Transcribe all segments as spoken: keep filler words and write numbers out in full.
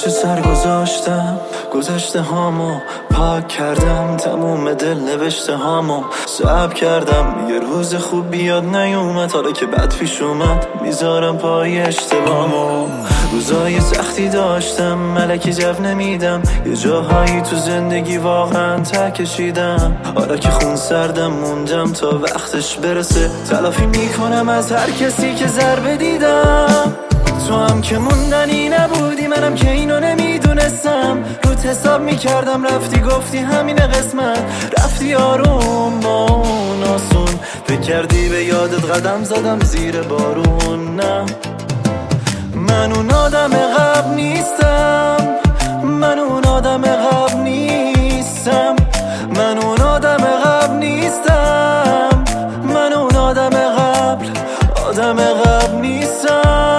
پشت سر گذاشتم گذشته هامو پاک کردم، تموم دل نوشته هامو ثبت کردم. یه روز خوب بیاد نیومد، حالا که بد پیش اومد میذارم پای اشتباهمو. روزای سختی داشتم ملکی جو نمیدم، یه جاهایی تو زندگی واقعا ته کشیدم. حالا که خون سردم موندم تا وقتش برسه، تلافی میکنم از هر کسی که ضربه دیدم. تو هم که موندنی نبودی، منم که اینو نمیدونستم. روت حساب میکردم رفتی گفتی همین قسمت، رفتی آروم با اون آسون. فکر کردی به یادت قدم زدم زیر بارون. نه من اون آدم قبل نیستم، من اون آدم قبل نیستم، من اون آدم قبل نیستم، من اون آدم قبل آدم قبل نیستم.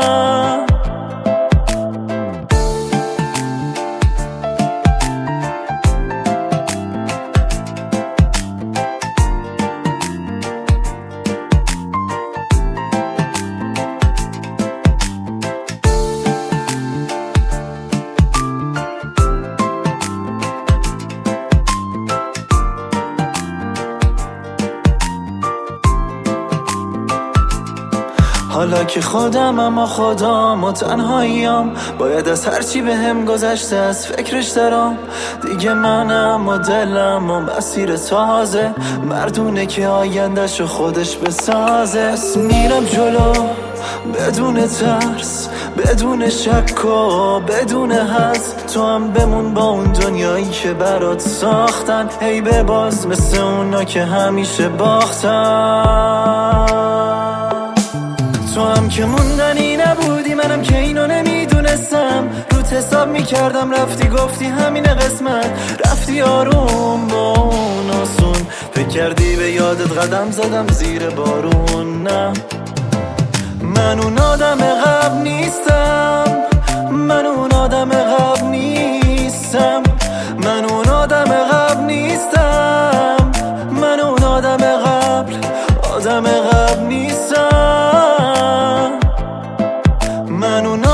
حالا که خودم اما خودم و تنهاییم، باید از هرچی به هم گذشته از فکرش درام. دیگه منم و دلم و مسیر تازه، مردونه که آیندهشو خودش بسازه. بس میرم جلو بدون ترس، بدون شک و بدون حس. تو هم بمون با اون دنیایی که برات ساختن، هی بباز مثل اونا که همیشه باختن. تو هم که موندنی نبودی، منم که اینو نمیدونستم. روت حساب میکردم رفتی گفتی همین قسمت، رفتی آروم با اون آسون. فکر کردی به یادت قدم زدم زیر بارون. نه من اون آدم قبل نیستم، من اون آدم قبل نیستم، من اون آدم قبل نیستم، من اون آدم قبل آدم قبل نیستم. من اون